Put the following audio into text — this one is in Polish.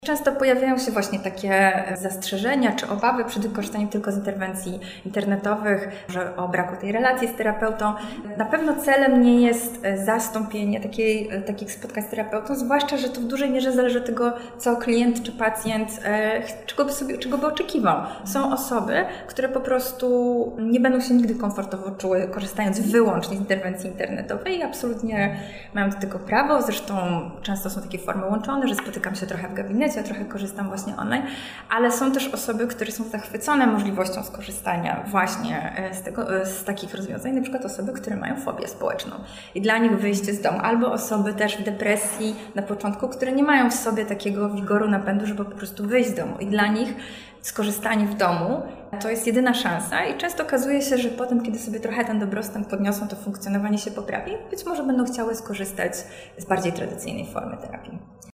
Często pojawiają się właśnie takie zastrzeżenia czy obawy przed wykorzystaniem tylko z interwencji internetowych, że o braku tej relacji z terapeutą. Na pewno celem nie jest zastąpienie takich spotkań z terapeutą, zwłaszcza, że to w dużej mierze zależy od tego, co klient czy pacjent, czego by oczekiwał. Są osoby, które po prostu nie będą się nigdy komfortowo czuły, korzystając wyłącznie z interwencji internetowej i absolutnie mają do tego prawo. Zresztą często są takie formy łączone, że spotykam się trochę w gabinecie, ja trochę korzystam właśnie online, ale są też osoby, które są zachwycone możliwością skorzystania właśnie z takich rozwiązań, na przykład osoby, które mają fobię społeczną i dla nich wyjście z domu, albo osoby też w depresji na początku, które nie mają w sobie takiego wigoru, napędu, żeby po prostu wyjść z domu i dla nich skorzystanie w domu to jest jedyna szansa i często okazuje się, że potem, kiedy sobie trochę ten dobrostan podniosą, to funkcjonowanie się poprawi, być może będą chciały skorzystać z bardziej tradycyjnej formy terapii.